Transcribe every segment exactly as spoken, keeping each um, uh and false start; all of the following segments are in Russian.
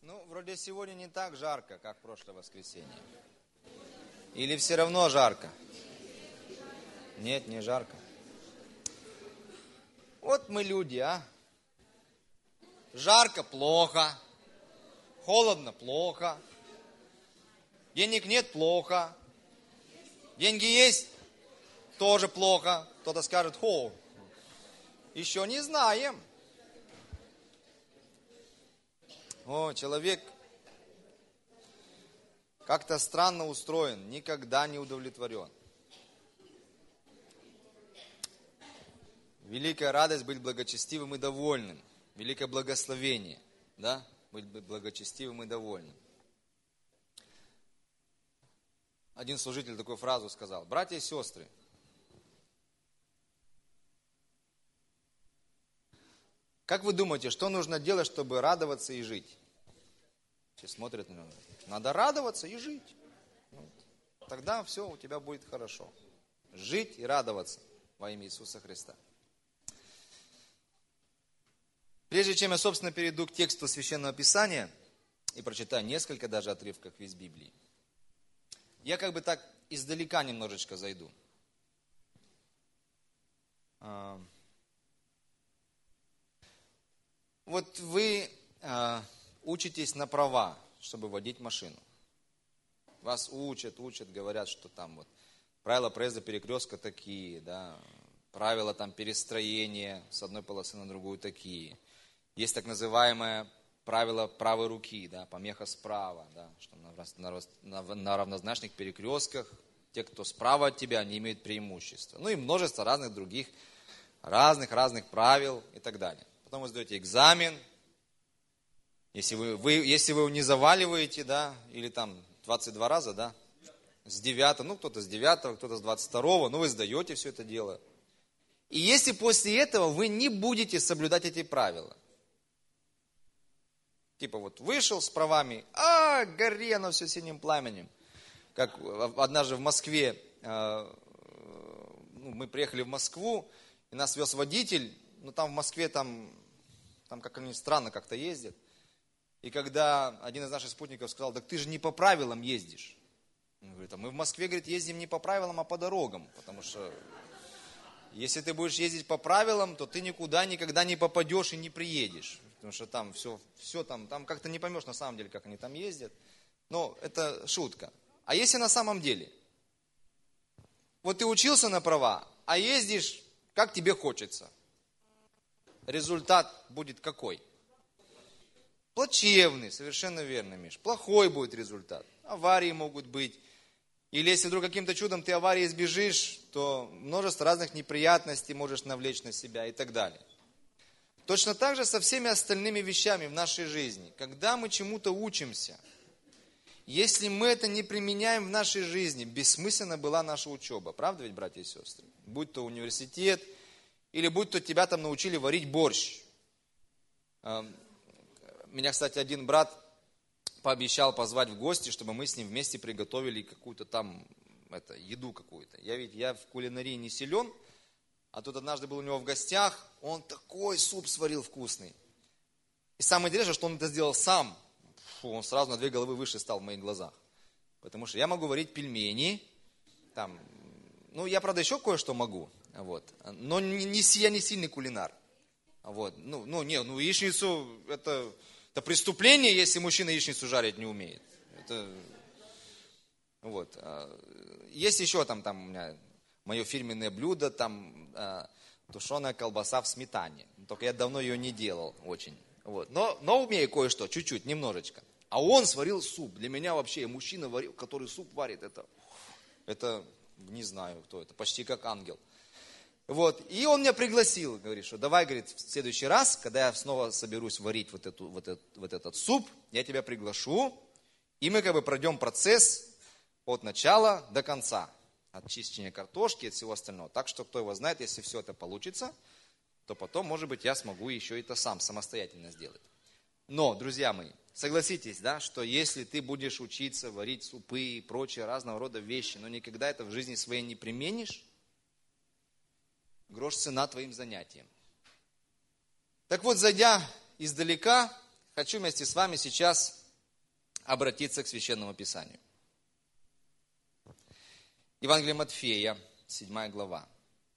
Ну, вроде сегодня не так жарко, как в прошлое воскресенье. Или все равно жарко? Нет, не жарко. Вот мы люди, а. Жарко – плохо. Холодно – плохо. Денег нет – плохо. Деньги есть – тоже плохо. Кто-то скажет: хо, еще не знаем. О, человек как-то странно устроен, никогда не удовлетворен. Великая радость быть благочестивым и довольным. Великое благословение, да, быть благочестивым и довольным. Один служитель такую фразу сказал: братья и сестры, как вы думаете, что нужно делать, чтобы радоваться и жить? Все смотрят на меня. Надо радоваться и жить. Вот. Тогда все у тебя будет хорошо. Жить и радоваться во имя Иисуса Христа. Прежде чем я, собственно, перейду к тексту Священного Писания и прочитаю несколько даже отрывков из Библии, я как бы так издалека немножечко зайду. Вот вы э, учитесь на права, чтобы водить машину. Вас учат, учат, говорят, что там вот правила проезда перекрестка такие, да, правила там перестроения с одной полосы на другую такие. Есть так называемое правило правой руки, да, помеха справа, да, что на, на, на равнозначных перекрестках те, кто справа от тебя, они имеют преимущество. Ну и множество разных других, разных-разных правил и так далее. Потом вы сдаете экзамен, если вы, вы, если вы его не заваливаете, да, или там двадцать два раза, да, с девятого, ну кто-то с девятого, кто-то с двадцать второго, ну вы сдаете все это дело. И если после этого вы не будете соблюдать эти правила, типа вот вышел с правами, а, гори оно все синим пламенем. Как однажды в Москве, э, ну, мы приехали в Москву, и нас вез водитель, ну там в Москве там... Там как они странно как-то ездят. И когда один из наших спутников сказал: так ты же не по правилам ездишь. Он говорит: а мы в Москве, говорит, ездим не по правилам, а по дорогам. Потому что если ты будешь ездить по правилам, то ты никуда никогда не попадешь и не приедешь. Потому что там все, все там, там как-то не поймешь на самом деле, как они там ездят. Но это шутка. А если на самом деле? Вот ты учился на права, а ездишь как тебе хочется. Результат будет какой? Плачевный, совершенно верно, Миш. Плохой будет результат. Аварии могут быть. Или если вдруг каким-то чудом ты аварии избежишь, то множество разных неприятностей можешь навлечь на себя и так далее. Точно так же со всеми остальными вещами в нашей жизни. Когда мы чему-то учимся, если мы это не применяем в нашей жизни, бессмысленна была наша учеба. Правда ведь, братья и сестры? Будь то университет, или будь то тебя там научили варить борщ. Меня, кстати, один брат пообещал позвать в гости, чтобы мы с ним вместе приготовили какую-то там это, еду какую-то. Я ведь я в кулинарии не силен, а тут однажды был у него в гостях, он такой суп сварил вкусный. И самое интересное, что он это сделал сам. Фу, он сразу на две головы выше стал в моих глазах. Потому что я могу варить пельмени, там, ну я, правда, еще кое-что могу. Вот. Но не, не, я не сильный кулинар. Вот. Ну, ну, не, ну, яичницу, это, это преступление, если мужчина яичницу жарить не умеет. Это, вот. Есть еще там, там у меня мое фирменное блюдо, там тушеная колбаса в сметане. Только я давно ее не делал очень. Вот. Но, но умею кое-что, чуть-чуть, немножечко. А он сварил суп. Для меня вообще мужчина, варил, который суп варит, это, это не знаю кто это, почти как ангел. Вот, и он меня пригласил, говорит, что давай, говорит, в следующий раз, когда я снова соберусь варить вот, эту, вот, этот, вот этот суп, я тебя приглашу, и мы как бы пройдем процесс от начала до конца, от чищения картошки и от всего остального. Так что, кто его знает, если все это получится, то потом, может быть, я смогу еще это сам самостоятельно сделать. Но, друзья мои, согласитесь, да, что если ты будешь учиться варить супы и прочие разного рода вещи, но никогда это в жизни своей не применишь, грош цена твоим занятиям. Так вот, зайдя издалека, хочу вместе с вами сейчас обратиться к Священному Писанию. Евангелие Матфея, седьмая глава.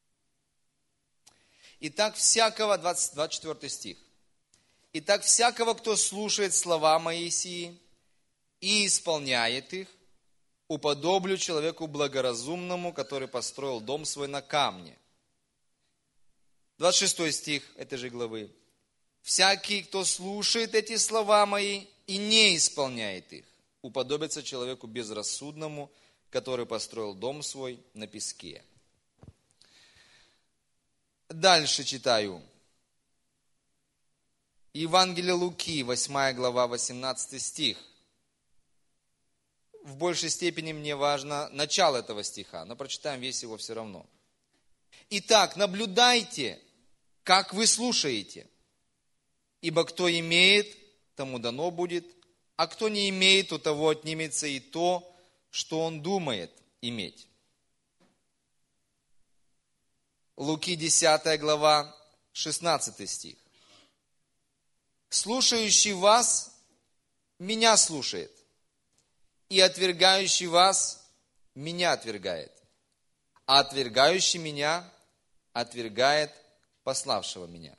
Итак, всякого, двадцать, двадцать четвёртый стих. Итак, всякого, кто слушает слова мои сии и исполняет их, уподоблю человеку благоразумному, который построил дом свой на камне. двадцать шестой стих этой же главы. Всякий, кто слушает эти слова мои и не исполняет их, уподобится человеку безрассудному, который построил дом свой на песке. Дальше читаю. Евангелие Луки, восьмая глава, восемнадцатый стих. В большей степени мне важно начало этого стиха, но прочитаем весь его все равно. Итак, наблюдайте, как вы слушаете, ибо кто имеет, тому дано будет, а кто не имеет, у того отнимется и то, что он думает иметь. Луки, десятая глава, шестнадцатый стих. Слушающий вас, меня слушает, и отвергающий вас, меня отвергает, а отвергающий меня, отвергает пославшего меня.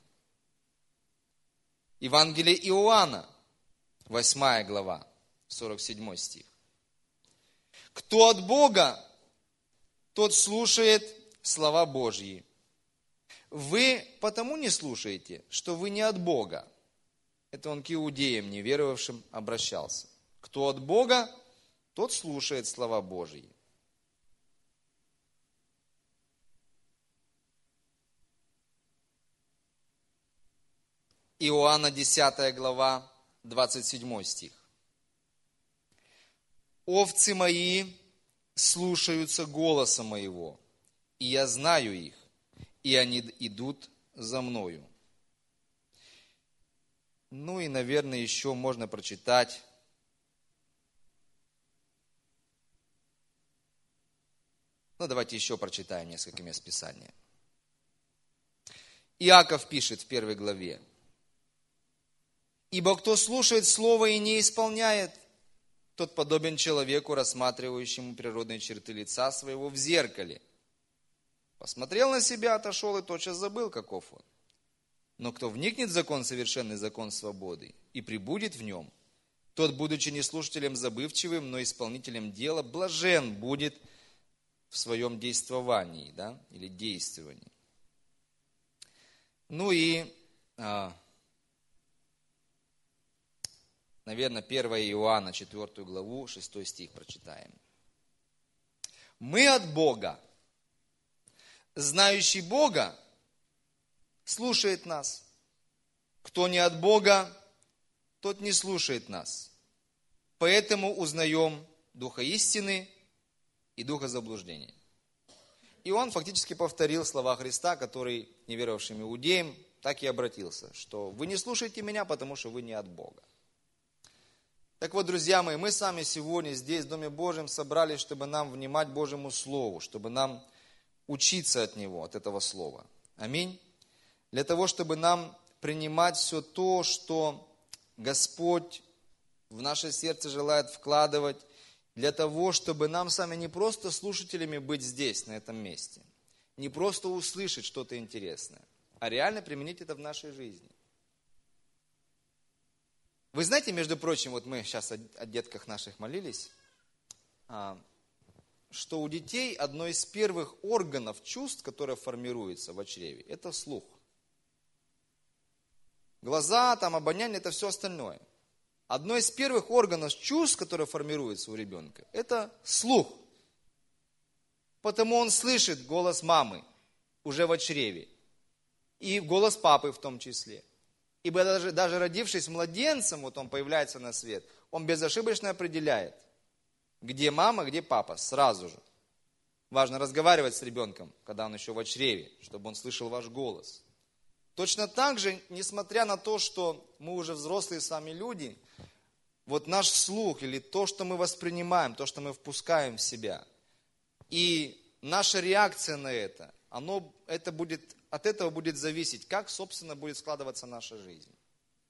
Евангелие Иоанна, восьмая глава, сорок седьмой стих. Кто от Бога, тот слушает слова Божьи. Вы потому не слушаете, что вы не от Бога. Это он к иудеям, неверовавшим, обращался. Кто от Бога, тот слушает слова Божьи. Иоанна, десятая глава, двадцать седьмой стих. «Овцы мои слушаются голоса моего, и я знаю их, и они идут за мною». Ну и, наверное, еще можно прочитать Ну, давайте еще прочитаем несколько мест Писания. Иаков пишет в первой главе. «Ибо кто слушает слово и не исполняет, тот подобен человеку, рассматривающему природные черты лица своего в зеркале. Посмотрел на себя, отошел и тотчас забыл, каков он. Но кто вникнет в закон, совершенный закон свободы, и пребудет в нем, тот, будучи не слушателем забывчивым, но исполнителем дела, блажен будет в своем действовании, да, или действовании». Ну и, наверное, первое Иоанна, четвёртую главу, шестой стих прочитаем. «Мы от Бога. Знающий Бога слушает нас. Кто не от Бога, тот не слушает нас. Поэтому узнаем духа истины и духа заблуждения». И он фактически повторил слова Христа, который неверовавшим иудеям так и обратился, что вы не слушаете меня, потому что вы не от Бога. Так вот, друзья мои, мы с вами сегодня здесь, в Доме Божьем, собрались, чтобы нам внимать Божьему Слову, чтобы нам учиться от Него, от этого Слова. Аминь. Для того, чтобы нам принимать все то, что Господь в наше сердце желает вкладывать, для того, чтобы нам с вами не просто слушателями быть здесь, на этом месте, не просто услышать что-то интересное, а реально применить это в нашей жизни. Вы знаете, между прочим, вот мы сейчас о, о детках наших молились, что у детей одно из первых органов чувств, которое формируется в чреве, это слух. Глаза, там, обоняние, это все остальное. Одно из первых органов чувств, которое формируется у ребенка, это слух. Потому он слышит голос мамы уже в чреве. И голос папы в том числе. Ибо даже, даже родившись младенцем, вот он появляется на свет, он безошибочно определяет, где мама, где папа, сразу же. Важно разговаривать с ребенком, когда он еще в чреве, чтобы он слышал ваш голос. Точно так же, несмотря на то, что мы уже взрослые с вами люди, вот наш слух или то, что мы воспринимаем, то, что мы впускаем в себя, и наша реакция на это, оно, это будет, от этого будет зависеть, как, собственно, будет складываться наша жизнь.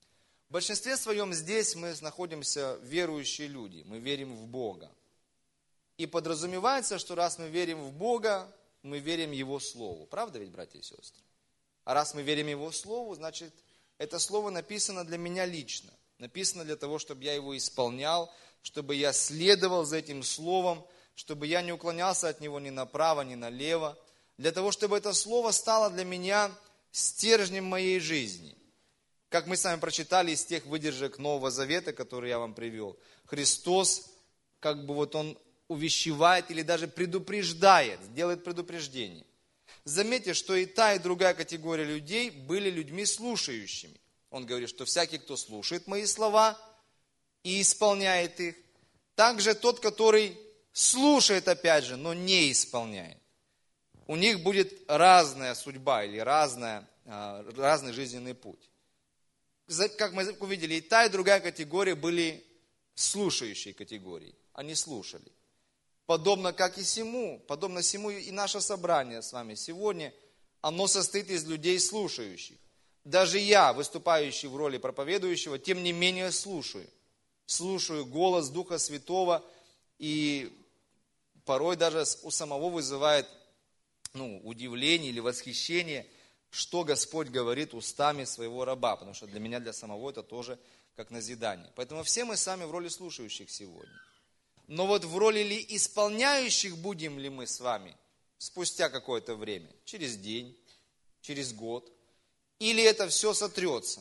В большинстве своем здесь мы находимся верующие люди, мы верим в Бога. И подразумевается, что раз мы верим в Бога, мы верим Его Слову. Правда ведь, братья и сестры? А раз мы верим Его Слову, значит, это Слово написано для меня лично. Написано для того, чтобы я его исполнял, чтобы я следовал за этим Словом, чтобы я не уклонялся от него ни направо, ни налево. Для того, чтобы это Слово стало для меня стержнем моей жизни. Как мы с вами прочитали из тех выдержек Нового Завета, которые я вам привел, Христос, как бы вот Он увещевает или даже предупреждает, делает предупреждение. Заметьте, что и та, и другая категория людей были людьми слушающими. Он говорит, что всякий, кто слушает мои слова и исполняет их, также тот, который слушает опять же, но не исполняет. У них будет разная судьба или разная, разный жизненный путь. Как мы увидели, и та, и другая категория были слушающей категорией. Они слушали. Подобно как и сему, подобно сему и наше собрание с вами сегодня, оно состоит из людей слушающих. Даже я, выступающий в роли проповедующего, тем не менее слушаю. Слушаю голос Духа Святого, и порой даже у самого вызывает ну, удивление или восхищение, что Господь говорит устами своего раба, потому что для меня, для самого это тоже как назидание. Поэтому все мы сами в роли слушающих сегодня. Но вот в роли ли исполняющих будем ли мы с вами спустя какое-то время, через день, через год, или это все сотрется?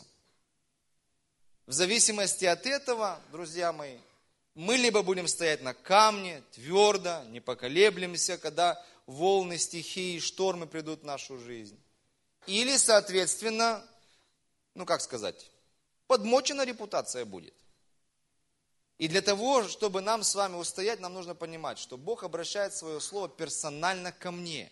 В зависимости от этого, друзья мои, мы либо будем стоять на камне, твердо, не поколеблемся, когда волны, стихии, штормы придут в нашу жизнь. Или, соответственно, ну как сказать, подмочена репутация будет. И для того, чтобы нам с вами устоять, нам нужно понимать, что Бог обращает свое слово персонально ко мне.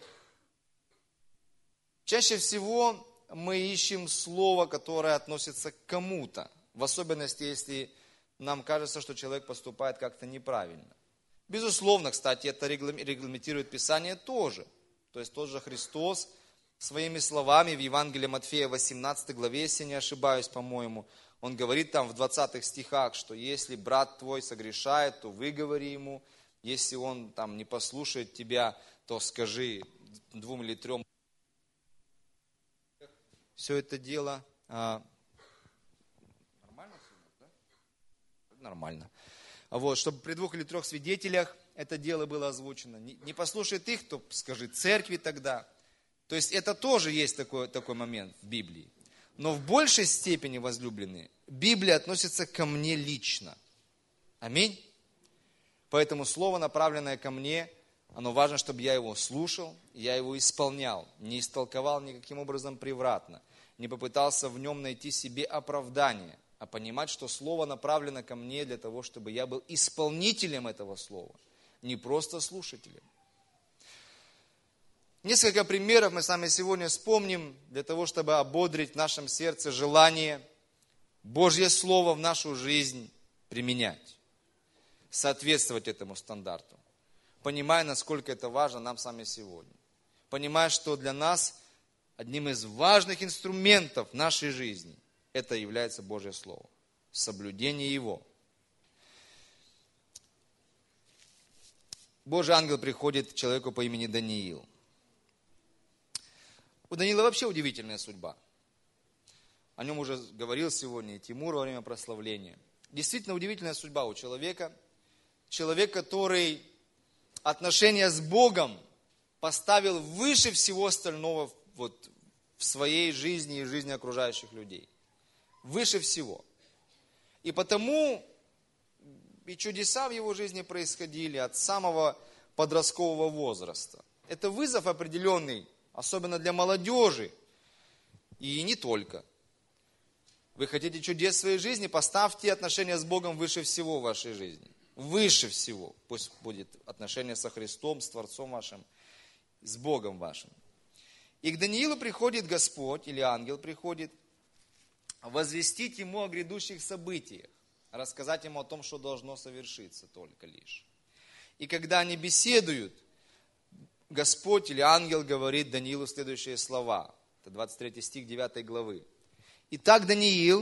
Чаще всего мы ищем слово, которое относится к кому-то. В особенности, если нам кажется, что человек поступает как-то неправильно. Безусловно, кстати, это регламентирует Писание тоже. То есть тот же Христос своими словами в Евангелии Матфея восемнадцатой главе, если не ошибаюсь, по-моему, Он говорит там в двадцатых стихах, что если брат твой согрешает, то выговори ему. Если он там не послушает тебя, то скажи двум или трем. Все это дело... А... Нормально? Да? Нормально. Вот, чтобы при двух или трех свидетелях это дело было озвучено. Не, не послушает их, то скажи церкви тогда. То есть это тоже есть такой, такой момент в Библии. Но в большей степени, возлюбленные, Библия относится ко мне лично. Аминь. Поэтому слово, направленное ко мне, оно важно, чтобы я его слушал, я его исполнял, не истолковал никаким образом превратно, не попытался в нем найти себе оправдание, а понимать, что слово направлено ко мне для того, чтобы я был исполнителем этого слова, не просто слушателем. Несколько примеров мы с вами сегодня вспомним, для того, чтобы ободрить в нашем сердце желание Божье Слово в нашу жизнь применять, соответствовать этому стандарту, понимая, насколько это важно нам с вами сегодня. Понимая, что для нас одним из важных инструментов нашей жизни это является Божье Слово, соблюдение Его. Божий ангел приходит к человеку по имени Даниил. У Даниила вообще удивительная судьба. О нем уже говорил сегодня и Тимур во время прославления. Действительно удивительная судьба у человека. Человек, который отношения с Богом поставил выше всего остального вот, в своей жизни и в жизни окружающих людей. Выше всего. И потому и чудеса в его жизни происходили от самого подросткового возраста. Это вызов определенный, особенно для молодежи, и не только. Вы хотите чудес в своей жизни, поставьте отношения с Богом выше всего в вашей жизни. Выше всего. Пусть будет отношение со Христом, с Творцом вашим, с Богом вашим. И к Даниилу приходит Господь, или ангел приходит, возвестить ему о грядущих событиях, рассказать ему о том, что должно совершиться только лишь. И когда они беседуют, Господь или ангел говорит Даниилу следующие слова. Это двадцать третий стих девятой главы. «Итак, Даниил,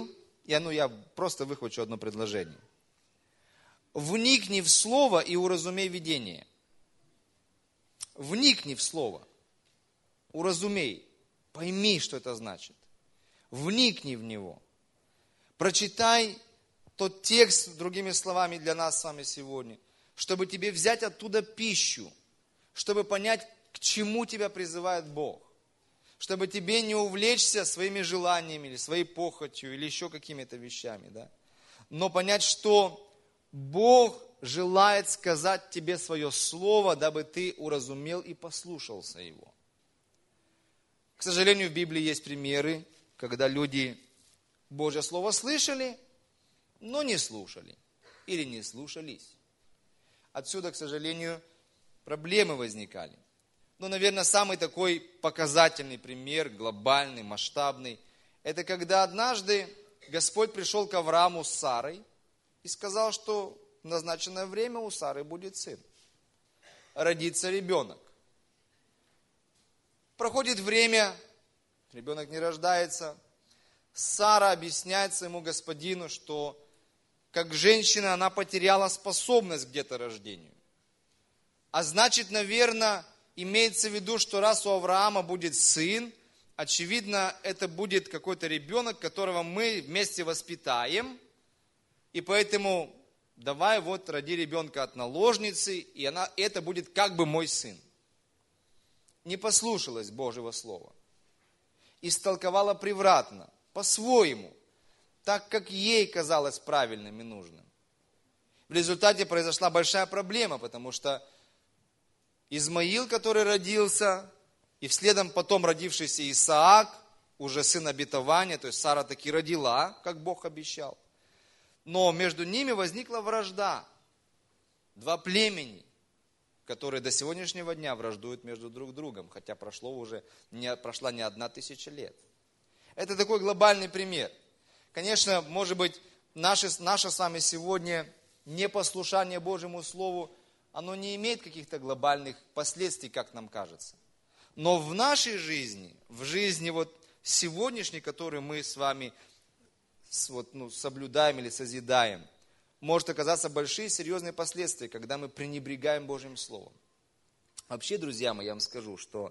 Я, ну, я просто выхвачу одно предложение. Вникни в слово и уразумей видение. Вникни в слово. Уразумей. Пойми, что это значит. Вникни в него. Прочитай тот текст, другими словами, для нас с вами сегодня, чтобы тебе взять оттуда пищу, чтобы понять, к чему тебя призывает Бог. Чтобы тебе не увлечься своими желаниями, или своей похотью, или еще какими-то вещами. Да? Но понять, что Бог желает сказать тебе свое слово, дабы ты уразумел и послушался его. К сожалению, в Библии есть примеры, когда люди Божье слово слышали, но не слушали. Или не слушались. Отсюда, к сожалению, проблемы возникали. Но, наверное, самый такой показательный пример, глобальный, масштабный, это когда однажды Господь пришел к Аврааму с Сарой и сказал, что в назначенное время у Сары будет сын. Родится ребенок. Проходит время, ребенок не рождается. Сара объясняет своему господину, что как женщина она потеряла способность к деторождению. А значит, наверное, имеется в виду, что раз у Авраама будет сын, очевидно, это будет какой-то ребенок, которого мы вместе воспитаем. И поэтому давай вот роди ребенка от наложницы, и она, это будет как бы мой сын. Не послушалась Божьего слова. Истолковала превратно, по-своему, так как ей казалось правильным и нужным. В результате произошла большая проблема, потому что Измаил, который родился, и вследом потом родившийся Исаак, уже сын обетования, то есть Сара таки родила, как Бог обещал. Но между ними возникла вражда. Два племени, которые до сегодняшнего дня враждуют между друг другом, хотя прошло уже, не, прошла не одна тысяча лет. Это такой глобальный пример. Конечно, может быть, наше, наше с вами сегодня непослушание Божьему Слову, оно не имеет каких-то глобальных последствий, как нам кажется. Но в нашей жизни, в жизни вот сегодняшней, которую мы с вами вот, ну, соблюдаем или созидаем, может оказаться большие серьезные последствия, когда мы пренебрегаем Божьим Словом. Вообще, друзья мои, я вам скажу, что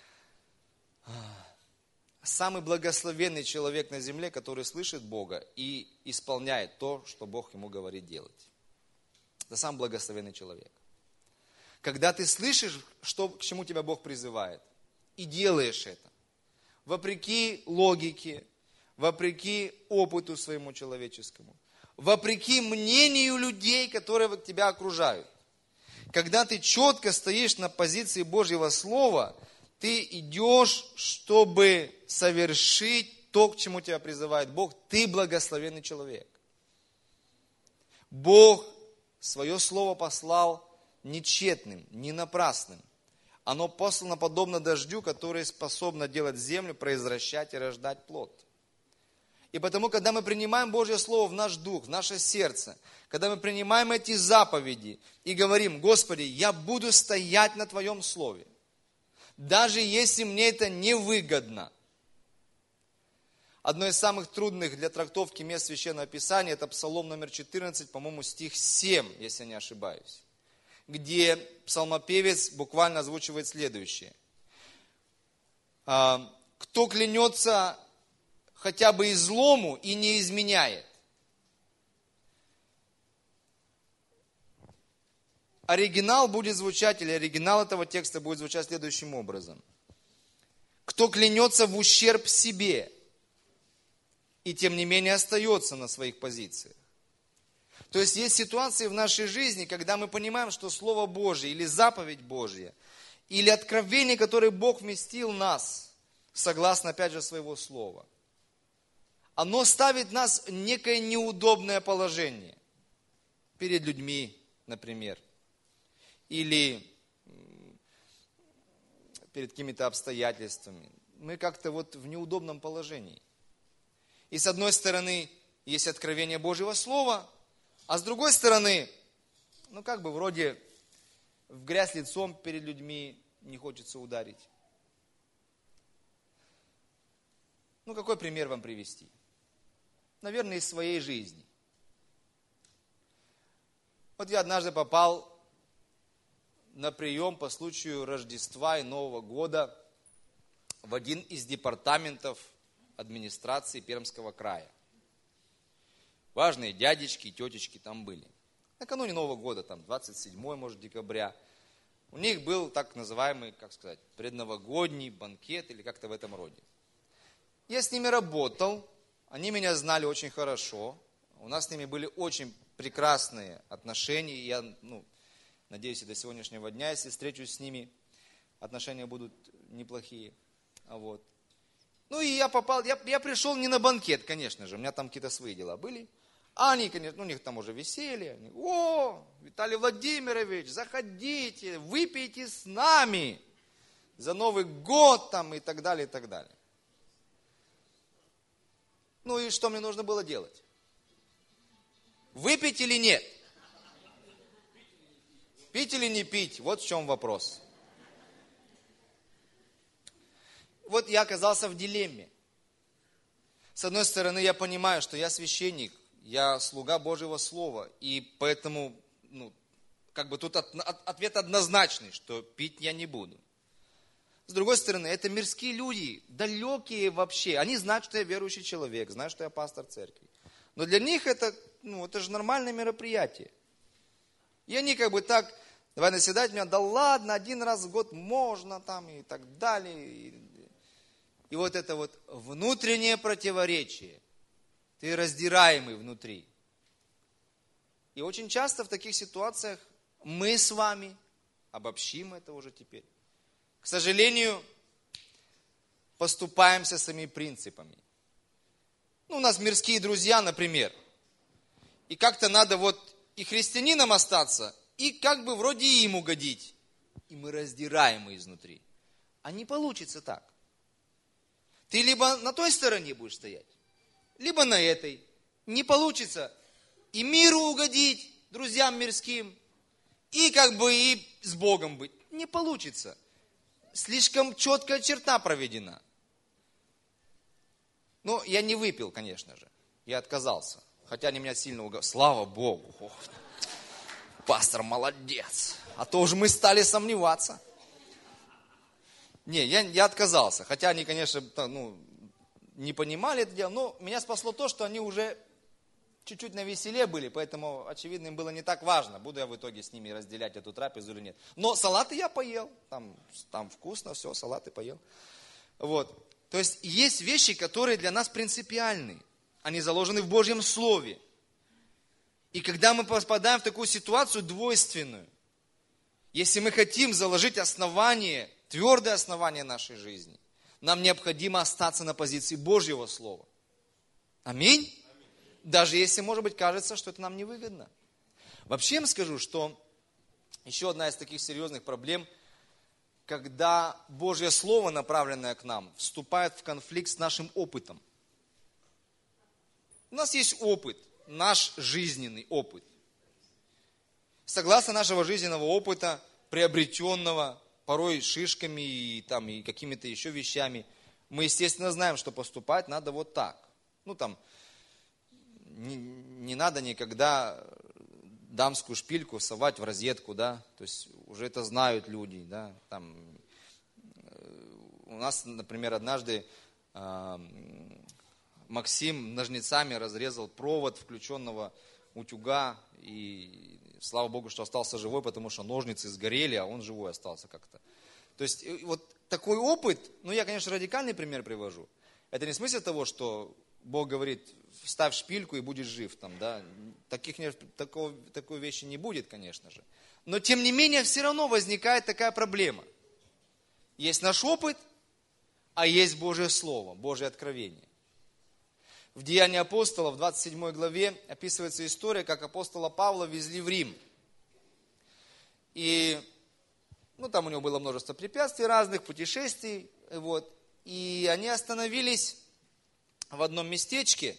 самый благословенный человек на земле, который слышит Бога и исполняет то, что Бог ему говорит делать. Это самый благословенный человек. Когда ты слышишь, что, к чему тебя Бог призывает, и делаешь это, вопреки логике, вопреки опыту своему человеческому, вопреки мнению людей, которые тебя окружают. Когда ты четко стоишь на позиции Божьего Слова, ты идешь, чтобы совершить то, к чему тебя призывает Бог. Ты благословенный человек. Бог свое Слово послал не тщетным, не напрасным. Оно послано подобно дождю, который способно делать землю, произвращать и рождать плод. И потому, когда мы принимаем Божье Слово в наш дух, в наше сердце, когда мы принимаем эти заповеди и говорим: Господи, я буду стоять на Твоем Слове, даже если мне это невыгодно. Одно из самых трудных для трактовки мест Священного Писания, это Псалом номер четырнадцать, по-моему, стих семь, если я не ошибаюсь, где псалмопевец буквально озвучивает следующее. Кто клянется хотя бы и злому и не изменяет. Оригинал будет звучать, или оригинал этого текста будет звучать следующим образом. Кто клянется в ущерб себе и тем не менее остается на своих позициях. То есть есть ситуации в нашей жизни, когда мы понимаем, что Слово Божье или заповедь Божья, или откровение, которое Бог вместил в нас, согласно опять же своего Слова, оно ставит нас в некое неудобное положение перед людьми, например, или перед какими-то обстоятельствами. Мы как-то вот в неудобном положении. И с одной стороны, есть откровение Божьего Слова, а с другой стороны, ну как бы вроде в грязь лицом перед людьми не хочется ударить. Ну какой пример вам привести? наверное, из своей жизни. Вот я однажды попал на прием по случаю Рождества и Нового года в один из департаментов администрации Пермского края. Важные дядечки и тетечки там были. Накануне Нового года, там двадцать седьмого, может, декабря, у них был так называемый, как сказать, предновогодний банкет или как-то в этом роде. Я с ними работал, они меня знали очень хорошо, у нас с ними были очень прекрасные отношения, и я, ну, надеюсь, и до сегодняшнего дня, если встречусь с ними, отношения будут неплохие. Вот. Ну и я попал, я, я пришел не на банкет, конечно же, у меня там какие-то свои дела были. А они, конечно, ну, у них там уже веселье. Они, о, Виталий Владимирович, заходите, выпейте с нами за Новый год там и так далее, и так далее. Ну и что мне нужно было делать? Выпить или нет? Пить или не пить? Вот в чем вопрос. Вот я оказался в дилемме. С одной стороны, я понимаю, что я священник, я слуга Божьего Слова, и поэтому, ну, как бы тут от, от, ответ однозначный, что пить я не буду. С другой стороны, это мирские люди, далекие вообще. Они знают, что я верующий человек, знают, что я пастор церкви. Но для них это, ну, это же нормальное мероприятие. И они как бы так, давай наседать меня, да ладно, один раз в год можно там и так далее. И, и вот это вот внутреннее противоречие. Ты раздираемый внутри. И очень часто в таких ситуациях мы с вами, обобщим это уже теперь, к сожалению, поступаемся своими принципами. Ну, у нас мирские друзья, например. И как-то надо вот и христианином остаться, и как бы вроде им угодить. И мы раздираемы изнутри. А не получится так. Ты либо на той стороне будешь стоять, либо на этой. Не получится и миру угодить, друзьям мирским, и как бы и с Богом быть. Не получится. Слишком четкая черта проведена. Ну, я не выпил, конечно же. Я отказался. Хотя они меня сильно уговорили. Слава Богу. Ох, пастор молодец. А то уже мы стали сомневаться. Не, я, я отказался. Хотя они, конечно, ну, не понимали это дело. Но меня спасло то, что они уже чуть-чуть навеселе были. Поэтому, очевидно, им было не так важно, буду я в итоге с ними разделять эту трапезу или нет. Но салаты я поел. Там, там вкусно, все, салаты поел. Вот. То есть, есть вещи, которые для нас принципиальны. Они заложены в Божьем Слове. И когда мы попадаем в такую ситуацию двойственную, если мы хотим заложить основание, твердое основание нашей жизни, нам необходимо остаться на позиции Божьего Слова. Аминь? Даже если, может быть, кажется, что это нам невыгодно. Вообще я вам скажу, что еще одна из таких серьезных проблем, когда Божье Слово, направленное к нам, вступает в конфликт с нашим опытом. У нас есть опыт, наш жизненный опыт. Согласно нашего жизненного опыта, приобретенного порой шишками и, там, и какими-то еще вещами, мы, естественно, знаем, что поступать надо вот так. Ну, там, не, не надо никогда дамскую шпильку совать в розетку, да, то есть уже это знают люди, да, там, у нас, например, однажды э, Максим ножницами разрезал провод включенного утюга, и слава Богу, что остался живой, потому что ножницы сгорели, а он живой остался как-то. То есть вот такой опыт, ну я, конечно, радикальный пример привожу, это не в смысле того, что Бог говорит, вставь шпильку и будешь жив там, да, таких, такого, такой вещи не будет, конечно же. Но тем не менее, все равно возникает такая проблема. Есть наш опыт, а есть Божье Слово, Божье откровение. В Деянии апостолов, в двадцать седьмой главе, описывается история, как апостола Павла везли в Рим. И, ну, там у него было множество препятствий разных, путешествий, вот. И они остановились в одном местечке,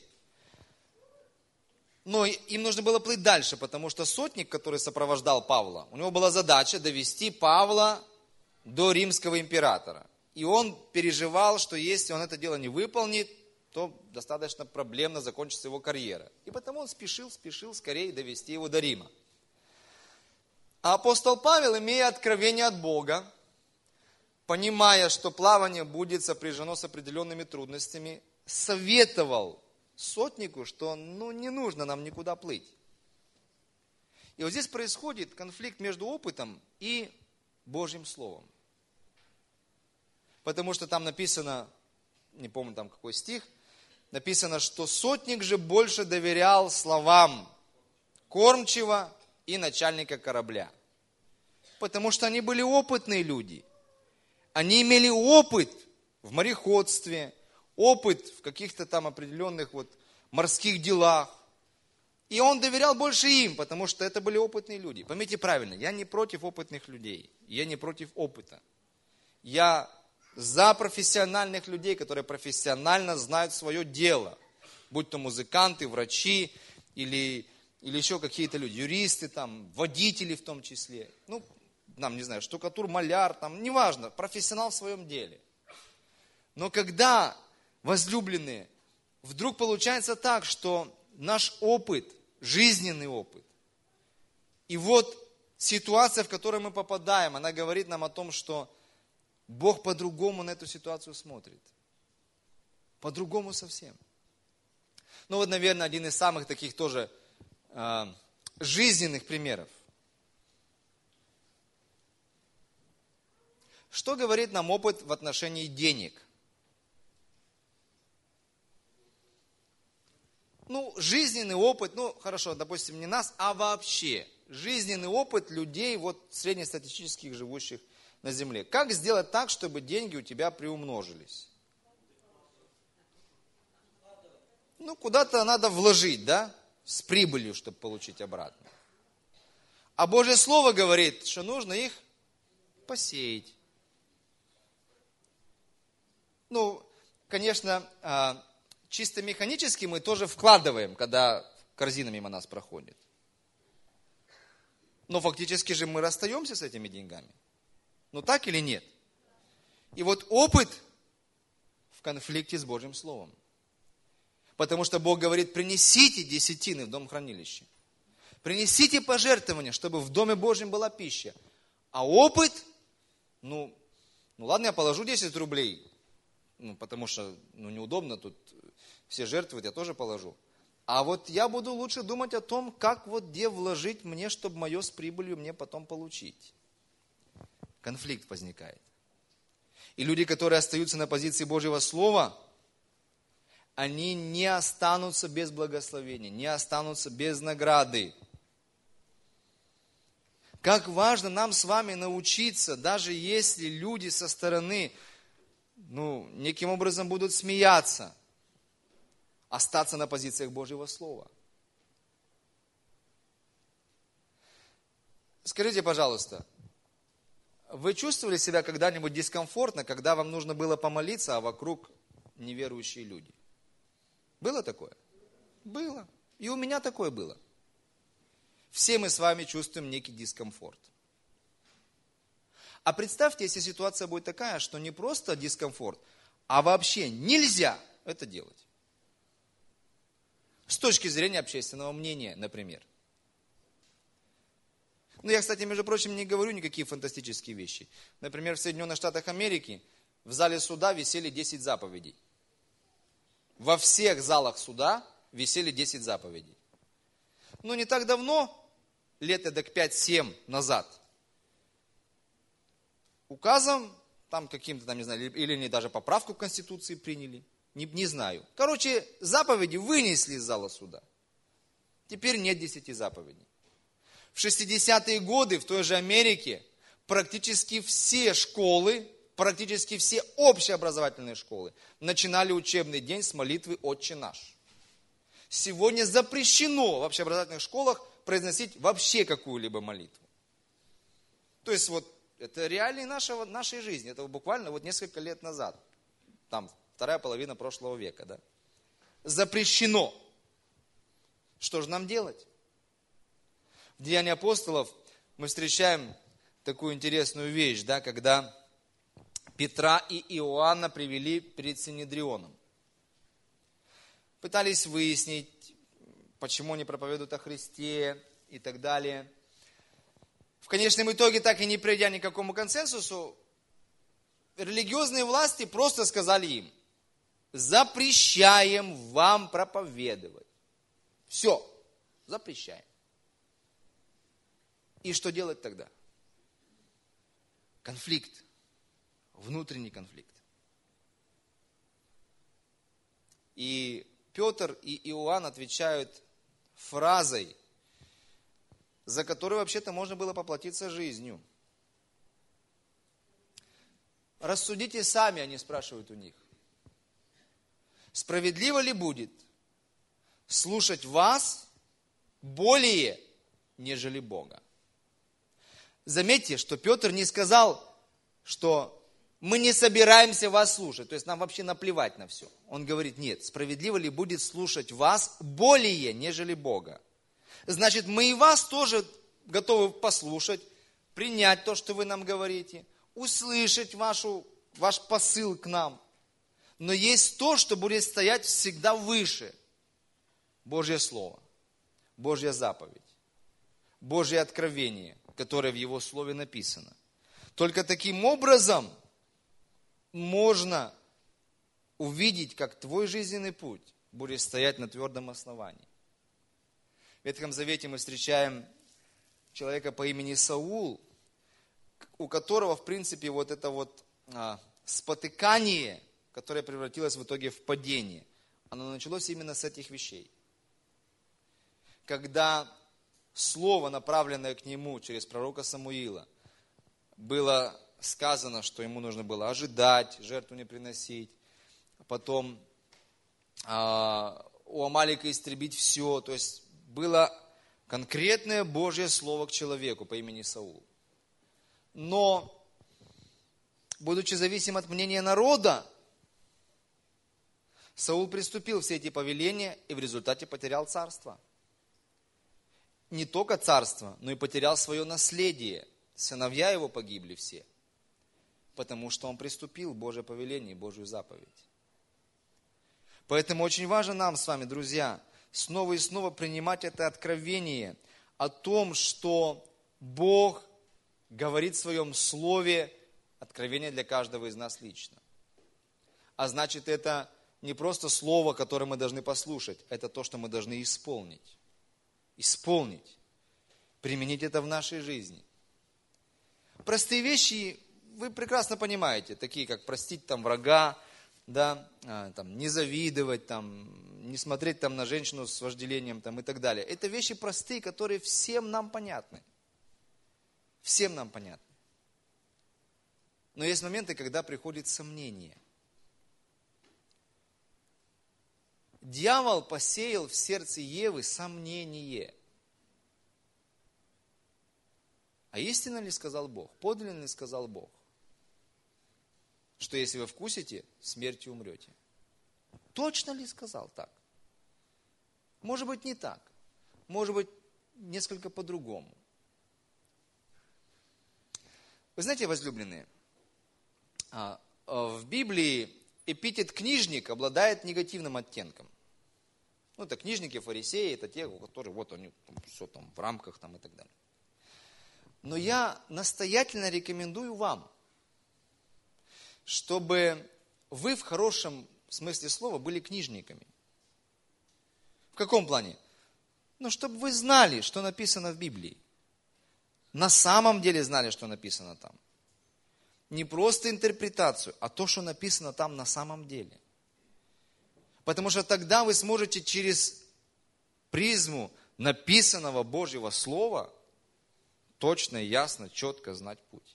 но им нужно было плыть дальше, потому что сотник, который сопровождал Павла, у него была задача довести Павла до римского императора. И он переживал, что если он это дело не выполнит, то достаточно проблемно закончится его карьера. И потому он спешил, спешил скорее довести его до Рима. А апостол Павел, имея откровение от Бога, понимая, что плавание будет сопряжено с определенными трудностями, советовал сотнику, что ну, не нужно нам никуда плыть. И вот здесь происходит конфликт между опытом и Божьим Словом. Потому что там написано, не помню там какой стих, написано, что сотник же больше доверял словам кормчего и начальника корабля. Потому что они были опытные люди. Они имели опыт в мореходстве, опыт в каких-то там определенных вот морских делах. И он доверял больше им, потому что это были опытные люди. Поймите правильно, я не против опытных людей, я не против опыта. Я за профессиональных людей, которые профессионально знают свое дело. Будь то музыканты, врачи или, или еще какие-то люди, юристы, там, водители в том числе. Ну, нам, не знаю, штукатур, маляр, там, неважно, профессионал в своем деле. Но когда, возлюбленные, вдруг получается так, что наш опыт, жизненный опыт, и вот ситуация, в которую мы попадаем, она говорит нам о том, что Бог по-другому на эту ситуацию смотрит. По-другому совсем. Ну вот, наверное, один из самых таких тоже э, жизненных примеров. Что говорит нам опыт в отношении денег? Ну, жизненный опыт, ну, хорошо, допустим, не нас, а вообще. Жизненный опыт людей, вот, среднестатистических, живущих на земле. Как сделать так, чтобы деньги у тебя приумножились? Ну, куда-то надо вложить, да? С прибылью, чтобы получить обратно. А Божье Слово говорит, что нужно их посеять. Ну, конечно, чисто механически мы тоже вкладываем, когда корзина мимо нас проходит. Но фактически же мы расстаемся с этими деньгами. Ну так или нет? И вот опыт в конфликте с Божьим Словом. Потому что Бог говорит, принесите десятины в дом хранилища. Принесите пожертвования, чтобы в доме Божьем была пища. А опыт, ну, ну ладно, я положу десять рублей, ну, потому что ну, неудобно, тут все жертвуют, я тоже положу. А вот я буду лучше думать о том, как вот где вложить мне, чтобы мое с прибылью мне потом получить. Конфликт возникает. И люди, которые остаются на позиции Божьего Слова, они не останутся без благословения, не останутся без награды. Как важно нам с вами научиться, даже если люди со стороны, ну, неким образом будут смеяться, остаться на позициях Божьего Слова. Скажите, пожалуйста, вы чувствовали себя когда-нибудь дискомфортно, когда вам нужно было помолиться, а вокруг неверующие люди? Было такое? Было. И у меня такое было. Все мы с вами чувствуем некий дискомфорт. А представьте, если ситуация будет такая, что не просто дискомфорт, а вообще нельзя это делать. С точки зрения общественного мнения, например. Ну, я, кстати, между прочим, не говорю никакие фантастические вещи. Например, в Соединенных Штатах Америки в зале суда висели десять заповедей. Во всех залах суда висели десять заповедей. Но не так давно, лет эдак пять-семь назад, указом, там каким-то, там, не знаю, или они даже поправку в Конституции приняли, не, не знаю. Короче, заповеди вынесли из зала суда. Теперь нет десяти заповедей. В шестидесятые годы в той же Америке практически все школы, практически все общеобразовательные школы начинали учебный день с молитвы «Отче наш». Сегодня запрещено в общеобразовательных школах произносить вообще какую-либо молитву. То есть вот это реалии нашего, нашей жизни. Это буквально вот несколько лет назад. Там вторая половина прошлого века. Да? Запрещено. Что же нам делать? В Деянии апостолов мы встречаем такую интересную вещь, да, когда Петра и Иоанна привели перед Синедрионом. пытались выяснить, почему они проповедуют о Христе и так далее. В конечном итоге, так и не придя ни к какому консенсусу, религиозные власти просто сказали им: запрещаем вам проповедовать. Все, запрещаем. И что делать тогда? Конфликт, внутренний конфликт. И Петр и Иоанн отвечают фразой, за которую вообще-то можно было поплатиться жизнью. Рассудите сами, они спрашивают у них. Справедливо ли будет слушать вас более, нежели Бога? Заметьте, что Петр не сказал, что мы не собираемся вас слушать, то есть нам вообще наплевать на все. Он говорит: нет, справедливо ли будет слушать вас более, нежели Бога? Значит, мы и вас тоже готовы послушать, принять то, что вы нам говорите, услышать вашу, ваш посыл к нам. Но есть то, что будет стоять всегда выше. Божье Слово, Божья заповедь, Божье откровение, которое в Его Слове написано. Только таким образом можно увидеть, как твой жизненный путь будет стоять на твердом основании. В Ветхом Завете мы встречаем человека по имени Саул, у которого, в принципе, вот это вот а, спотыкание, которое превратилось в итоге в падение, оно началось именно с этих вещей. Когда слово, направленное к нему через пророка Самуила, было сказано, что ему нужно было ожидать, жертву не приносить, а потом а, у Амалика истребить все. То есть было конкретное Божье слово к человеку по имени Саул. Но, будучи зависим от мнения народа, Саул приступил все эти повеления и в результате потерял царство. Не только царство, но и потерял свое наследие. Сыновья его погибли все, потому что он приступил Божье повеление, Божью заповедь. Поэтому очень важно нам с вами, друзья, снова и снова принимать это откровение о том, что Бог говорит в своем слове, откровение для каждого из нас лично. А значит, это не просто слово, которое мы должны послушать, это то, что мы должны исполнить. Исполнить. Применить это в нашей жизни. Простые вещи вы прекрасно понимаете, такие как простить там врага, да, там, не завидовать, там, не смотреть там, на женщину с вожделением там, и так далее. Это вещи простые, которые всем нам понятны. Всем нам понятны. Но есть моменты, когда приходит сомнение. Дьявол посеял в сердце Евы сомнение. А истинно ли сказал Бог? Подлинно ли сказал Бог? Что если вы вкусите, смертью умрете. Точно ли сказал так? Может быть, не так. Может быть, несколько по-другому. Вы знаете, возлюбленные, в Библии эпитет книжник обладает негативным оттенком. Ну, это книжники, фарисеи, это те, у которых вот они там, все там в рамках там, и так далее. Но я настоятельно рекомендую вам, чтобы вы в хорошем смысле слова были книжниками. В каком плане? Ну, чтобы вы знали, что написано в Библии. На самом деле знали, что написано там. Не просто интерпретацию, а то, что написано там на самом деле. Потому что тогда вы сможете через призму написанного Божьего Слова точно, ясно, четко знать путь.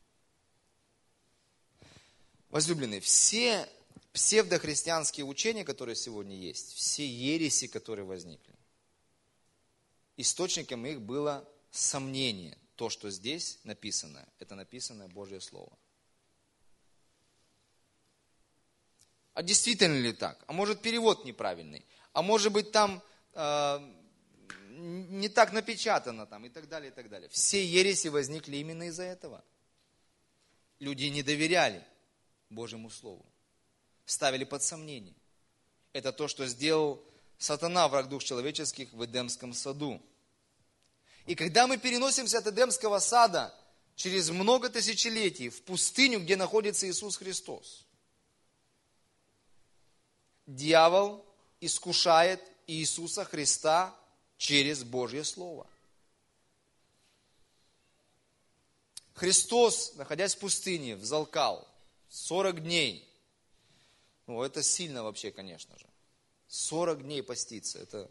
Возлюбленные, все псевдохристианские учения, которые сегодня есть, все ереси, которые возникли, источником их было сомнение. То, что здесь написано, это написанное Божье Слово. А действительно ли так? А может, перевод неправильный? А может быть, там э, не так напечатано там, и так далее, и так далее. Все ереси возникли именно из-за этого. Люди не доверяли Божьему Слову. Ставили под сомнение. Это то, что сделал сатана, враг душ человеческих, в Эдемском саду. И когда мы переносимся от Эдемского сада через много тысячелетий в пустыню, где находится Иисус Христос, дьявол искушает Иисуса Христа через Божье Слово. Христос, находясь в пустыне, взалкал сорок дней. Ну, это сильно вообще, конечно же. сорок дней поститься. Это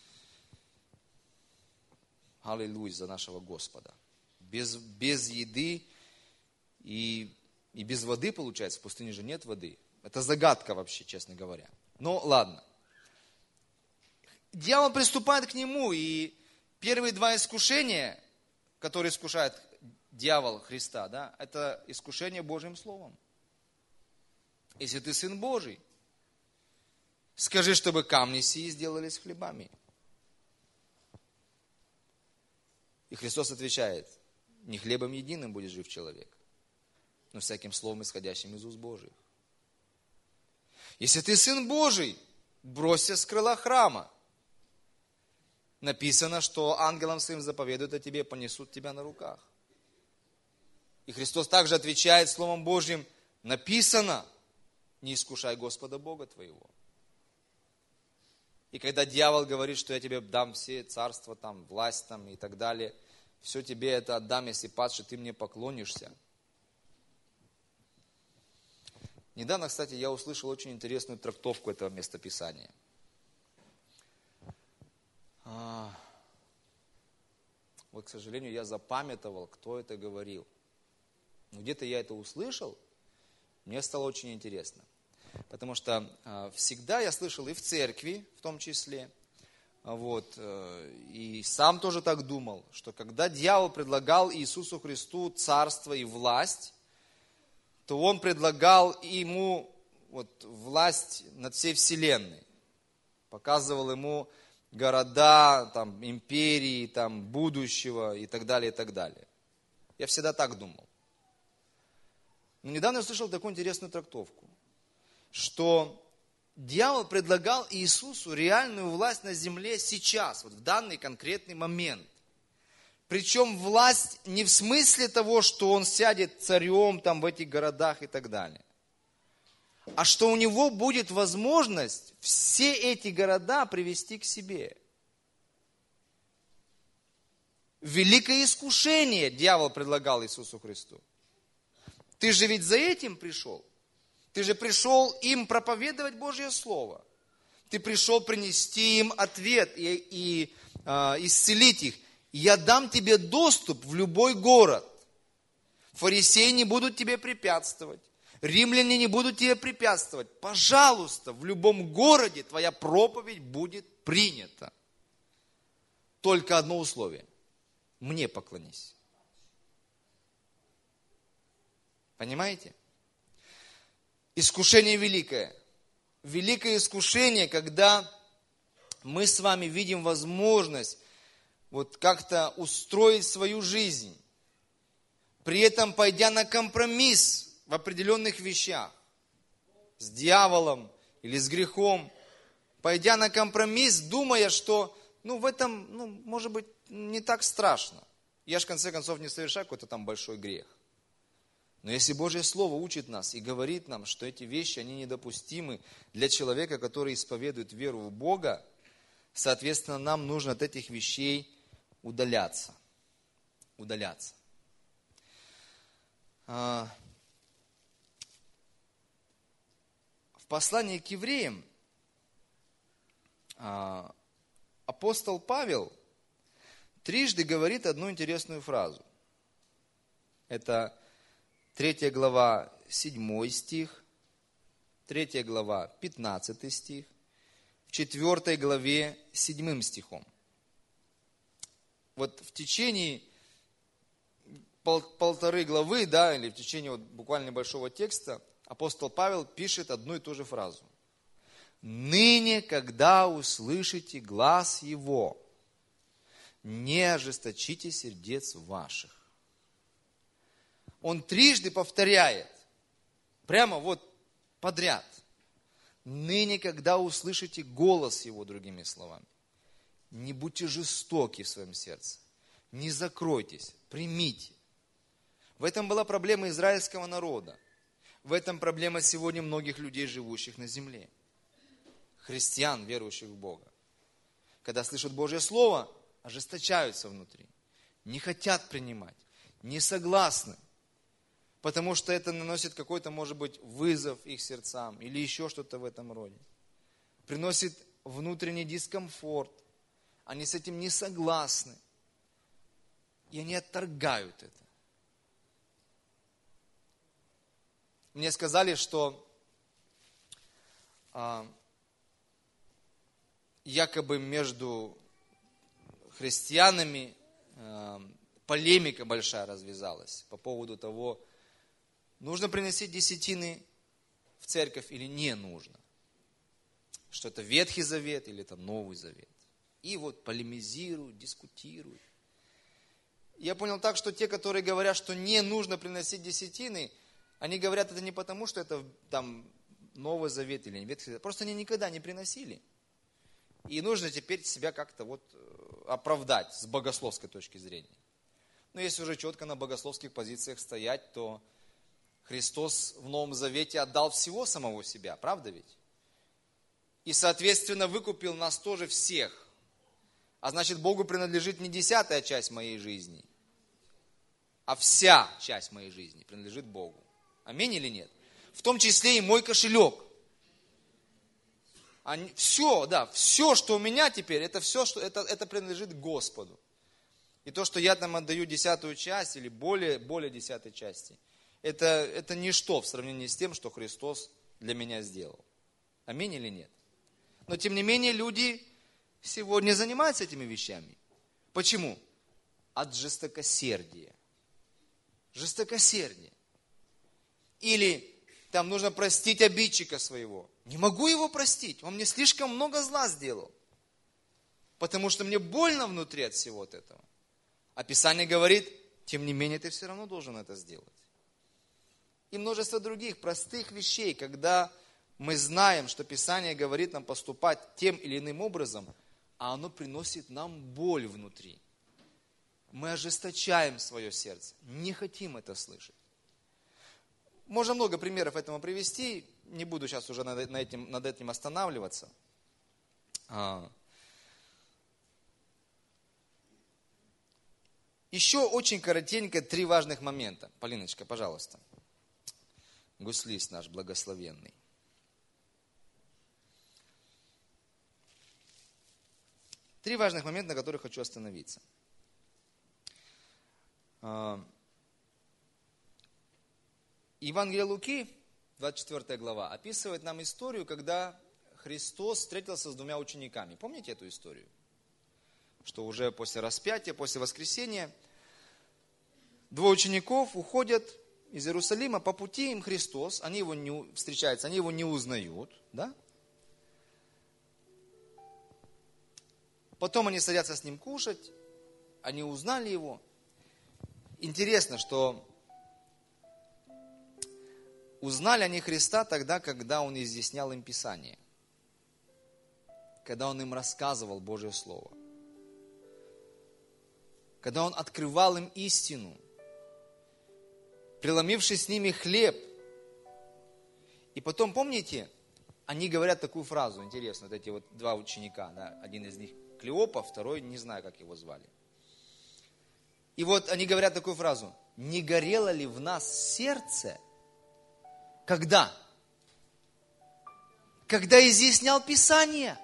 аллилуйя за нашего Господа. Без, без еды и, и без воды, получается, в пустыне же нет воды. Это загадка вообще, честно говоря. Но ладно. Дьявол приступает к нему, и первые два искушения, которые искушает дьявол Христа, да, это искушение Божьим Словом. Если ты Сын Божий, скажи, чтобы камни сии сделались хлебами. И Христос отвечает: не хлебом единым будет жив человек, но всяким словом, исходящим из уст Божьих. Если ты Сын Божий, бросься с крыла храма. Написано, что ангелам своим заповедуют о тебе, понесут тебя на руках. И Христос также отвечает Словом Божьим: написано, не искушай Господа Бога твоего. И когда дьявол говорит, что я тебе дам все царства, там, власть там, и так далее, все тебе это отдам, если падший, ты мне поклонишься. Недавно, кстати, я услышал очень интересную трактовку этого местописания. А, вот, к сожалению, я запамятовал, кто это говорил. Но где-то я это услышал, мне стало очень интересно. Потому что э, всегда я слышал и в церкви, в том числе, вот, э, и сам тоже так думал, что когда дьявол предлагал Иисусу Христу царство и власть, то он предлагал ему вот, власть над всей вселенной. Показывал ему города, там, империи, там, будущего и так далее, и так далее. Я всегда так думал. Но недавно я услышал такую интересную трактовку, что дьявол предлагал Иисусу реальную власть на земле сейчас, вот в данный конкретный момент. Причем власть не в смысле того, что он сядет царем там, в этих городах и так далее, а что у него будет возможность все эти города привести к себе. Великое искушение дьявол предлагал Иисусу Христу. Ты же ведь за этим пришел. Ты же пришел им проповедовать Божье Слово. Ты пришел принести им ответ и, и э, исцелить их. Я дам тебе доступ в любой город. Фарисеи не будут тебе препятствовать. Римляне не будут тебе препятствовать. Пожалуйста, в любом городе твоя проповедь будет принята. Только одно условие. Мне поклонись. Понимаете? Искушение великое. Великое искушение, когда мы с вами видим возможность вот как-то устроить свою жизнь, при этом пойдя на компромисс в определенных вещах, с дьяволом или с грехом, пойдя на компромисс, думая, что ну, в этом, ну, может быть, не так страшно. Я же, в конце концов, не совершаю какой-то там большой грех. Но если Божье Слово учит нас и говорит нам, что эти вещи, они недопустимы для человека, который исповедует веру в Бога, соответственно, нам нужно от этих вещей удаляться. Удаляться. В послании к евреям апостол Павел трижды говорит одну интересную фразу. Это третья глава, седьмой стих, третья глава, пятнадцатый стих, в четвёртой главе, седьмым стихом. Вот в течение пол, полторы главы, да, или в течение вот буквально небольшого текста, апостол Павел пишет одну и ту же фразу. «Ныне, когда услышите глас Его, не ожесточите сердец ваших». Он трижды повторяет, прямо вот подряд. ныне, когда услышите голос Его, другими словами, не будьте жестоки в своем сердце, не закройтесь, примите. В этом была проблема израильского народа. В этом проблема сегодня многих людей, живущих на земле. Христиан, верующих в Бога. Когда слышат Божье Слово, ожесточаются внутри. Не хотят принимать, не согласны. Потому что это наносит какой-то, может быть, вызов их сердцам или еще что-то в этом роде. Приносит внутренний дискомфорт. Они с этим не согласны. И они отторгают это. Мне сказали, что а, якобы между христианами а, полемика большая развязалась по поводу того, нужно приносить десятины в церковь или не нужно. Что это Ветхий Завет или это Новый Завет. И вот полемизируют, дискутируют. Я понял так, что те, которые говорят, что не нужно приносить десятины, они говорят это не потому, что это там Новый Завет или Ветхий Завет. Просто они никогда не приносили. И нужно теперь себя как-то вот оправдать с богословской точки зрения. Но если уже четко на богословских позициях стоять, то Христос в Новом Завете отдал всего самого себя, правда ведь? И, соответственно, выкупил нас тоже всех. А значит, Богу принадлежит не десятая часть моей жизни, а вся часть моей жизни принадлежит Богу. Аминь или нет? В том числе и мой кошелек. Все, да, все, что у меня теперь, это все, что это, это принадлежит Господу. И то, что я там отдаю десятую часть или более, более десятой части, это, это ничто в сравнении с тем, что Христос для меня сделал. Аминь или нет? Но тем не менее люди сегодня занимаются этими вещами. Почему? От жестокосердия. Жестокосердие. Или там нужно простить обидчика своего. Не могу его простить, он мне слишком много зла сделал. Потому что мне больно внутри от всего вот этого. А Писание говорит, тем не менее ты все равно должен это сделать. И множество других простых вещей, когда мы знаем, что Писание говорит нам поступать тем или иным образом, а оно приносит нам боль внутри. Мы ожесточаем свое сердце, не хотим это слышать. Можно много примеров этому привести, не буду сейчас уже над этим, над этим останавливаться. Еще очень коротенько три важных момента. Полиночка, пожалуйста. Гуслист наш благословенный. Три важных момента, на которых хочу остановиться. Евангелие Луки, двадцать четвёртая глава, описывает нам историю, когда Христос встретился с двумя учениками. Помните эту историю? Что уже после распятия, после воскресения, двое учеников уходят из Иерусалима, по пути им Христос, они его не встречаются, они его не узнают, да? Потом они садятся с ним кушать, они узнали его. Интересно, что узнали они Христа тогда, когда Он изъяснял им Писание. Когда Он им рассказывал Божье Слово. Когда Он открывал им истину. Преломивший с ними хлеб. И потом, помните, они говорят такую фразу, интересно, вот эти вот два ученика, да, один из них Клеопа, второй, не знаю, как его звали. И вот они говорят такую фразу, не горело ли в нас сердце, когда? Когда изъяснял Писание.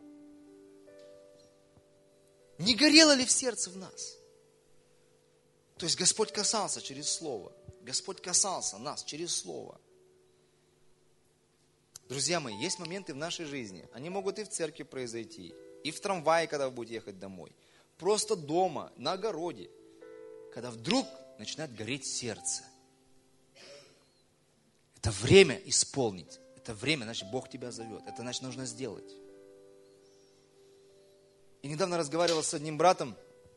Не горело ли в сердце в нас? То есть Господь касался через Слово. Господь касался нас через Слово. Друзья мои, есть моменты в нашей жизни, они могут и в церкви произойти, и в трамвае, когда вы будете ехать домой, просто дома, на огороде, когда вдруг начинает гореть сердце. Это время исполнить, это время, значит, Бог тебя зовет, это, значит, нужно сделать. И недавно разговаривал с одним братом,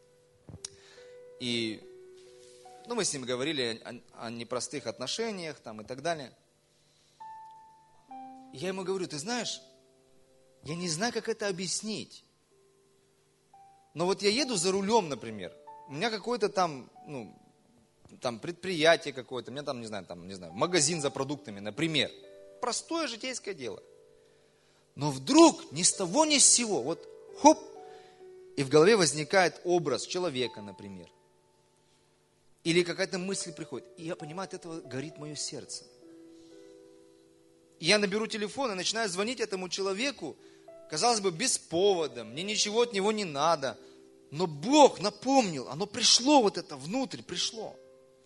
и ну, мы с ним говорили о, о непростых отношениях там, и так далее. И я ему говорю, ты знаешь, я не знаю, как это объяснить. Но вот я еду за рулем, например, у меня какое-то там, ну, там предприятие какое-то, у меня там, не знаю, там, не знаю, магазин за продуктами, например. Простое житейское дело. Но вдруг ни с того ни с сего, вот хоп, и в голове возникает образ человека, например. Или какая-то мысль приходит. И я понимаю, от этого горит мое сердце. И я наберу телефон и начинаю звонить этому человеку, казалось бы, без повода, мне ничего от него не надо. Но Бог напомнил, оно пришло вот это внутрь, пришло.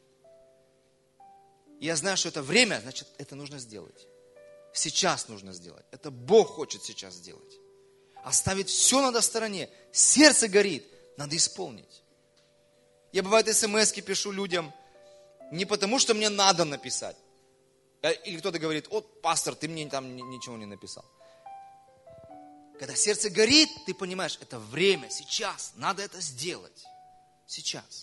И я знаю, что это время, значит, это нужно сделать. Сейчас нужно сделать. Это Бог хочет сейчас сделать. Оставить все надо в стороне. Сердце горит, надо исполнить. Я, бывает, смс-ки пишу людям не потому, что мне надо написать. Или кто-то говорит, вот, пастор, ты мне там ничего не написал. Когда сердце горит, ты понимаешь, это время, сейчас, надо это сделать. Сейчас.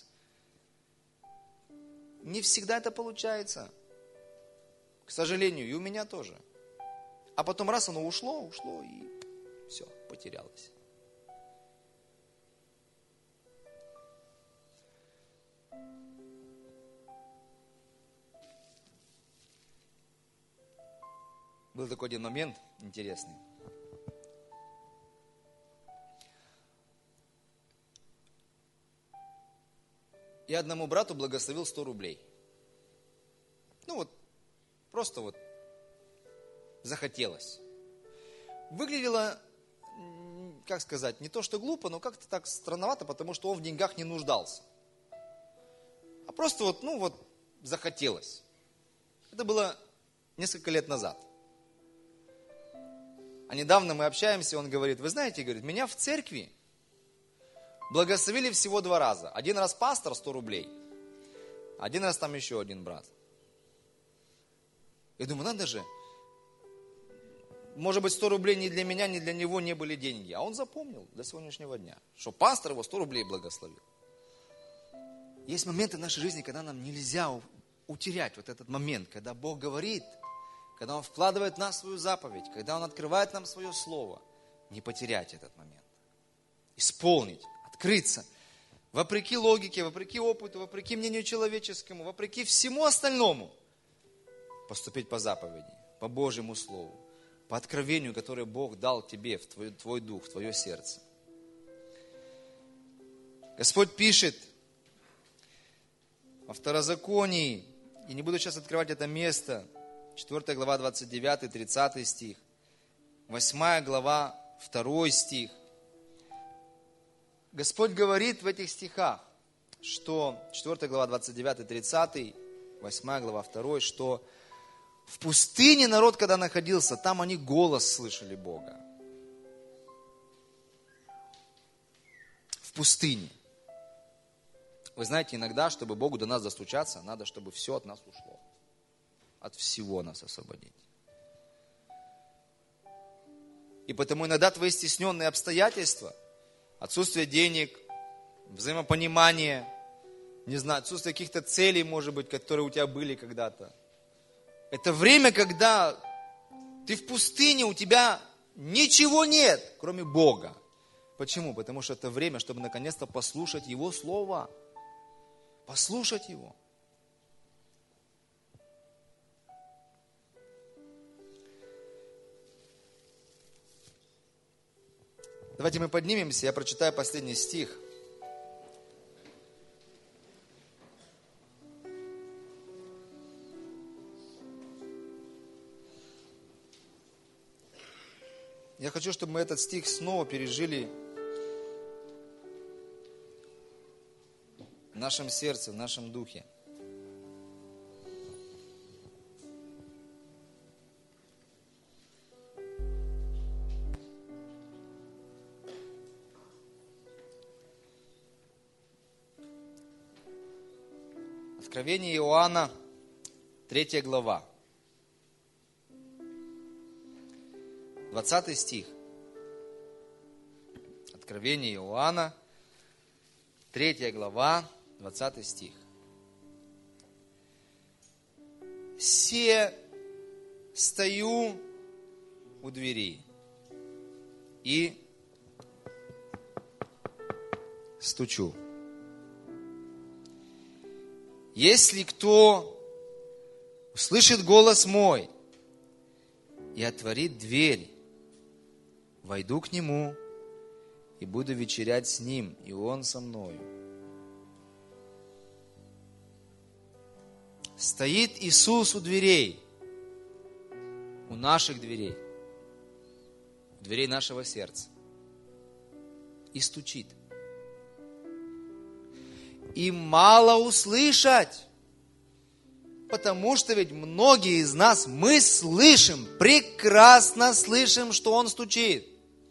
Не всегда это получается. К сожалению, и у меня тоже. А потом раз оно ушло, ушло и все, потерялось. Был такой один момент интересный. Я одному брату благословил сто рублей. Ну вот, просто вот захотелось. Выглядело, как сказать, не то что глупо, но как-то так странновато, потому что он в деньгах не нуждался. А просто вот, ну вот, захотелось. Это было несколько лет назад. А недавно мы общаемся, он говорит, вы знаете, говорит, меня в церкви благословили всего два раза. Один раз пастор сто рублей, один раз там еще один брат. Я думаю, надо же, может быть, сто рублей ни для меня, ни для него не были деньги. А он запомнил до сегодняшнего дня, что пастор его сто рублей благословил. Есть моменты в нашей жизни, когда нам нельзя утерять вот этот момент, когда Бог говорит, когда Он вкладывает в нас свою заповедь, когда Он открывает нам свое слово. Не потерять этот момент. Исполнить, открыться. Вопреки логике, вопреки опыту, вопреки мнению человеческому, вопреки всему остальному. Поступить по заповеди, по Божьему слову, по откровению, которое Бог дал тебе, в твой, твой дух, в твое сердце. Господь пишет во Второзаконии, и не буду сейчас открывать это место, четвёртая глава, двадцать девятый, тридцатый стих, восьмая глава, второй стих. Господь говорит в этих стихах, что четвёртая глава, двадцать девятый, тридцатый, восьмая глава, второй, что в пустыне народ, когда находился, там они голос слышали Бога. В пустыне. Вы знаете, иногда, чтобы Богу до нас достучаться, надо, чтобы все от нас ушло. От всего нас освободить. И потому иногда твои стесненные обстоятельства, отсутствие денег, взаимопонимание, не знаю, отсутствие каких-то целей, может быть, которые у тебя были когда-то. Это время, когда ты в пустыне, у тебя ничего нет, кроме Бога. Почему? Потому что это время, чтобы наконец-то послушать Его Слово. Послушать Его. Давайте мы поднимемся, я прочитаю последний стих. Я хочу, чтобы мы этот стих снова пережили в нашем сердце, в нашем духе. Откровение Иоанна, третья глава, двадцатый стих. Откровение Иоанна, третья глава, двадцатый стих. «Се стою у двери и стучу. Если кто услышит голос мой и отворит дверь, войду к нему и буду вечерять с ним, и он со мною. Стоит Иисус у дверей, у наших дверей, у дверей нашего сердца, и стучит. И мало услышать, потому что ведь многие из нас, мы слышим, прекрасно слышим, что Он стучит.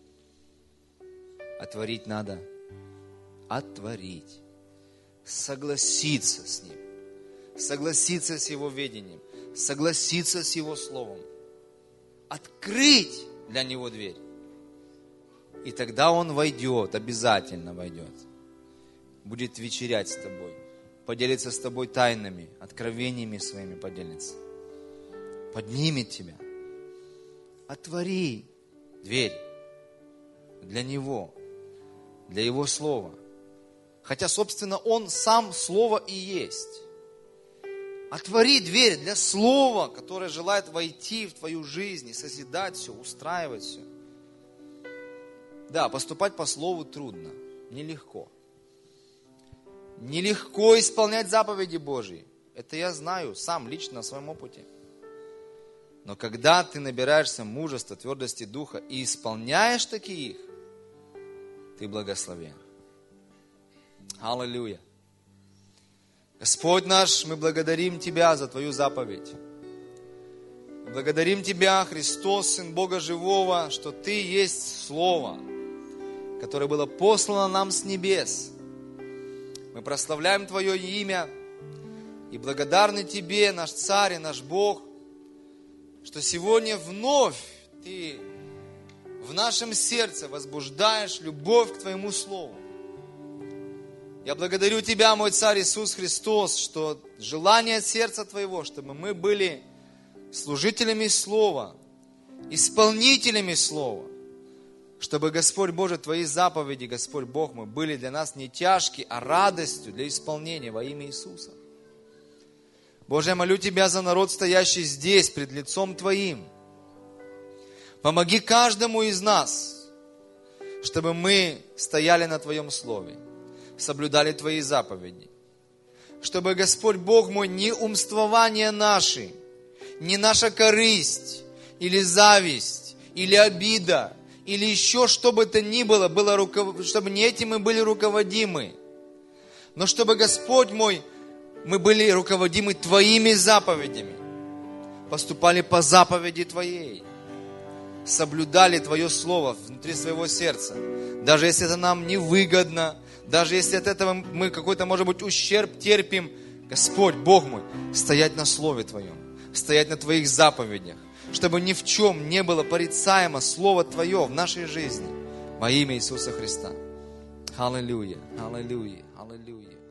Отворить надо, отворить, согласиться с Ним, согласиться с Его ведением, согласиться с Его Словом, открыть для Него дверь. И тогда Он войдет, обязательно войдет, будет вечерять с тобой, поделится с тобой тайнами, откровениями своими поделится, поднимет тебя. Отвори дверь для Него, для Его Слова. Хотя, собственно, Он сам Слово и есть. Отвори дверь для Слова, которое желает войти в твою жизнь и созидать все, устраивать все. Да, поступать по Слову трудно, нелегко. Нелегко исполнять заповеди Божьи. Это я знаю сам лично на своем опыте. Но когда ты набираешься мужества, твердости духа и исполняешь такие их, ты благословен. Аллилуйя. Господь наш, мы благодарим Тебя за Твою заповедь. Мы благодарим Тебя, Христос, Сын Бога Живого, что Ты есть Слово, которое было послано нам с небес. Мы прославляем Твое имя и благодарны Тебе, наш Царь и наш Бог, что сегодня вновь Ты в нашем сердце возбуждаешь любовь к Твоему Слову. Я благодарю Тебя, мой Царь Иисус Христос, что желание сердца Твоего, чтобы мы были служителями Слова, исполнителями Слова, чтобы, Господь Боже, Твои заповеди, Господь Бог мой, были для нас не тяжкие, а радостью для исполнения во имя Иисуса. Боже, я молю Тебя за народ, стоящий здесь, пред лицом Твоим. Помоги каждому из нас, чтобы мы стояли на Твоем Слове, соблюдали Твои заповеди. Чтобы, Господь Бог мой, ни умствования наши, ни наша корысть, или зависть, или обида, или еще что бы то ни было, было руков... чтобы не этим мы были руководимы, но чтобы, Господь мой, мы были руководимы Твоими заповедями, поступали по заповеди Твоей, соблюдали Твое Слово внутри своего сердца, даже если это нам невыгодно, даже если от этого мы какой-то, может быть, ущерб терпим. Господь, Бог мой, стоять на Слове Твоем, стоять на Твоих заповедях, чтобы ни в чем не было порицаемо Слово Твое в нашей жизни. Во имя Иисуса Христа. Аллилуйя, аллилуйя, аллилуйя.